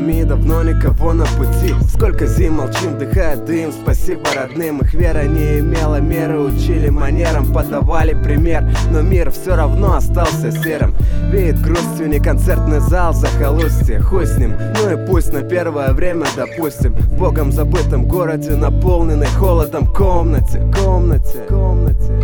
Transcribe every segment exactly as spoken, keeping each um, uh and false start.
нами давно никого на пути. Сколько зим молчим, вдыхает дым. Спасибо родным, их вера не имела меры. Учили манерам, подавали пример. Но мир все равно остался серым. Веет грустью не концертный зал, захолустье. Хуй с ним, ну и пусть на первое время допустим. В богом забытом городе, наполненной холодом комнате, комнате, комнате.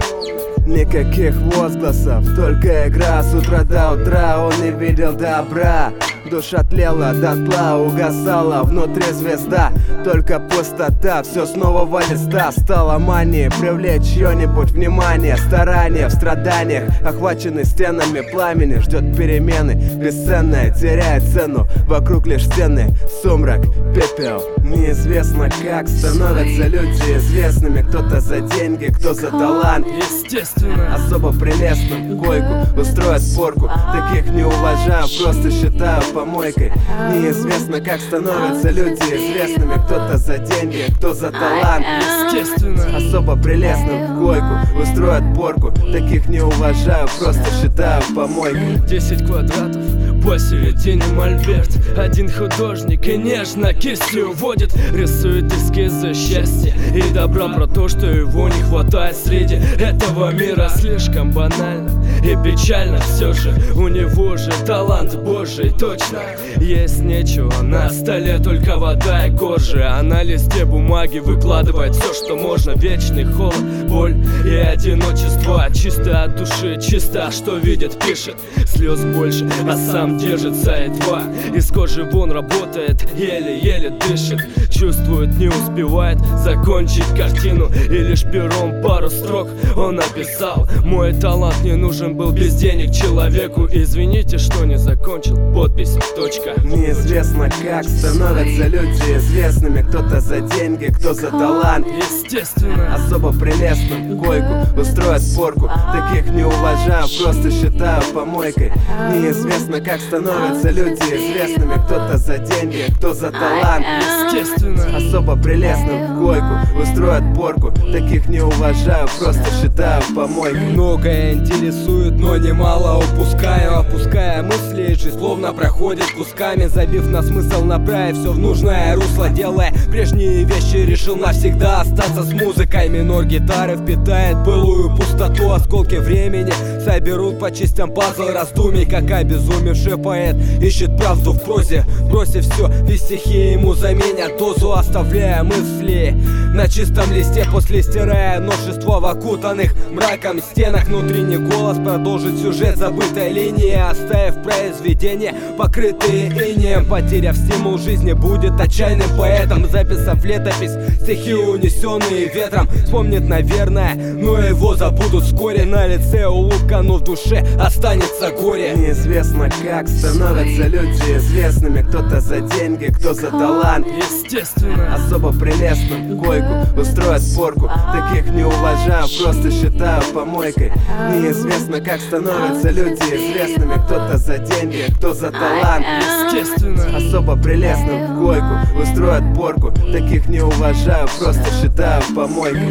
Никаких возгласов, только игра с утра до утра. Он не видел добра. Душа тлела дотла, угасала внутри звезда. Только пустота, все с нового листа. Стала манией привлечь чье-нибудь внимание. Старания в страданиях, охваченный стенами пламени. Ждет перемены, бесценное теряет цену. Вокруг лишь стены, сумрак, пепел. Неизвестно как становятся люди известными. Кто-то за деньги, кто за талант. Естественно, особо прелестным койку устроят спорку. Таких не уважаю, просто считаю помойкой. Неизвестно как становятся люди известными. Кто-то за деньги, кто за талант. естественно, Особо прелестным в койку устроят порку. Таких не уважаю, просто считаю помойкой. Десять квадратов, посередине мольберт. Один художник и нежно кистью водит. Рисует эскизы счастья и добра. Про то, что его не хватает среди этого мира. Слишком банально и печально все же. У него же талант божий, точно. Есть нечего на столе, только вода и кожа. А на листе бумаги выкладывает все, что можно. Вечный холод, боль и одиночество. Чисто от души, чисто что видит, пишет. Слез больше, а сам держится едва. Из кожи вон работает, еле-еле дышит. Чувствует, не успевает закончить картину. И лишь пером пару строк он написал: мой талант не нужен был без денег человеку. Извините, что не закончил, подпись, точка. Неизвестно как становятся люди известными. Кто-то за деньги, кто за талант. Естественно, Особо прелестным в койку устроят спорку. Таких не уважаю, просто считаю помойкой. Неизвестно как становятся люди известными. Кто-то за деньги, кто за талант. естественно, Особо прелестным в койку устроят порку. Таких не уважаю, просто считаю помойкой. Многое интересует, но немало упускаю. Опуская мысли, жизнь словно проходит кусками. Забив на смысл, направив все в нужное русло. Делая прежние вещи, решил навсегда остаться с музыкой. Минор гитары впитает былую пустоту. Осколки времени соберут по частям пазл раздумий. Как обезумевший поэт ищет правду в прозе. Бросив все, весь стихи ему заменят дозу, оставляя мысли на чистом листе. После стирая множество в окутанных мраком стенах. Внутренний голос продолжит сюжет забытой линии, оставив произведение покрытые инеем. Потеряв стимул жизни, будет отчаянным поэтом. Записав летопись, стихи унесенные ветром. Вспомнит, наверное, но его забудут вскоре. На лице улыбка, но в душе останется горе. Неизвестно как становятся люди известными. Кто-то за деньги, кто за талант. естественно, Особо прелестным в койку устроят спорку. Таких не уважаю, просто считаю помойкой. Неизвестно как становятся люди известными. Кто-то за деньги, кто за талант. естественно, Особо прелестным в койку устроят порку. Таких не уважаю, просто считаю помойкой.